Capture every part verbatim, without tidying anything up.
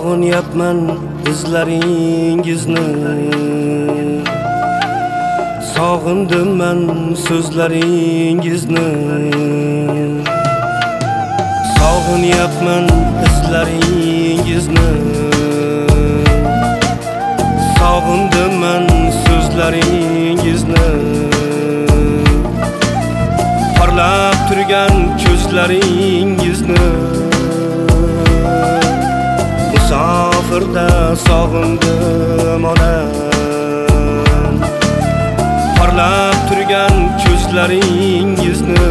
Sog'inyapman izlaringizni, sog'indim men so'zlaringizni. Sog'inyapman izlaringizni, sog'indim men so'zlaringizni. Parlab turgan ko'zlaringizni, musofirda sog'indim onam. Parlab turgan ko'zlaringizni,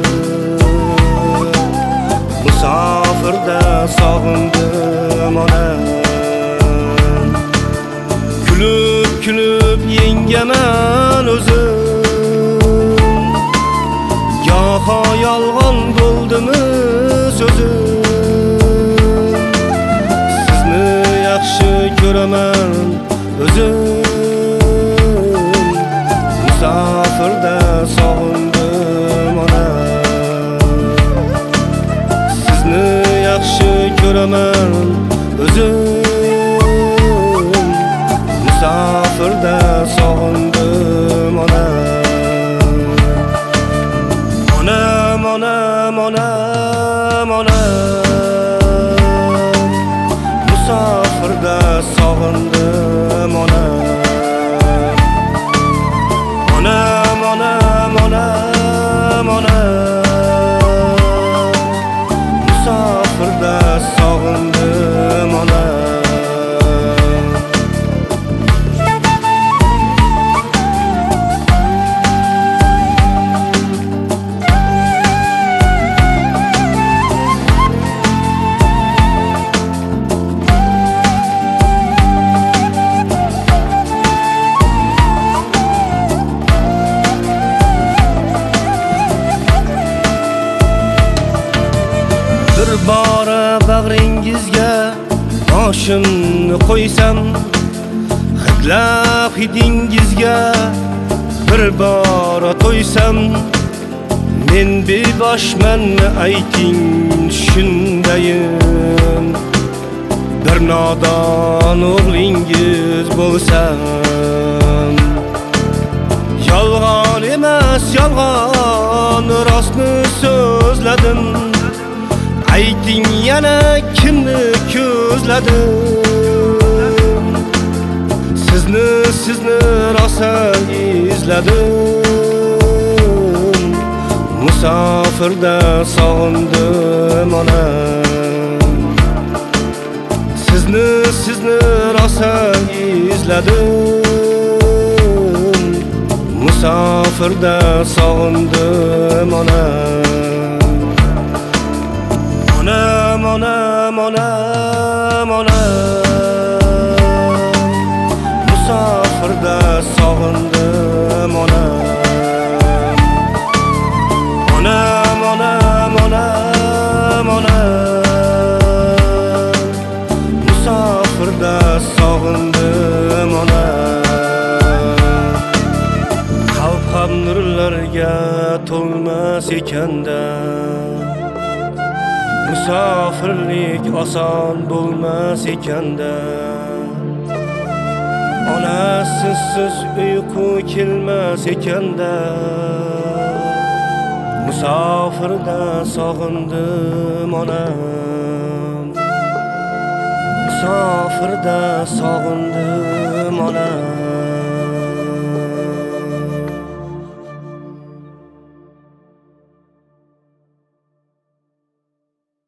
musofirda sog'indim onam. Kulib kulib yengaman o'zim, goho yolg'on bo'ldimi so'zim. Sizni yaxshi ko'raman o'zim, musofirda sog'indim onam. Sizni yaxshi ko'raman o'zim, musofirda sog'indim onam. Onam, onam, onam, onam, musofirda sog'indim onam. Onam, onam, onam, onam, musofirda sog'indim onam. Bir bora bag'ringizga boshimni qo'ysam, hidlab hidingizga bir bora to'ysam, men beboshmanmi ayting shundayim. Bir nodon o'g'lingiz bo'lsam, yolg'on emas yolg'on rostni so'zladim. Ayting yana kimni ko'zladim? Sizni sizni rosa izladim, musofirda sog'indim onam. Sizni sizni rosa izladim, musofirda sog'indim onam. Onam, onam, onam, onam, musofirda sog'indim onam. Onam, onam, onam, onam, musofirda sog'indim onam. Qalb ham nurlarga to'lmas ekanda, musofirlik oson bo'lmas ekanda. Ona sizsiz uyqu kelmas ekanda, musofirda sog'indim onam. Musofirda sog'indim onam.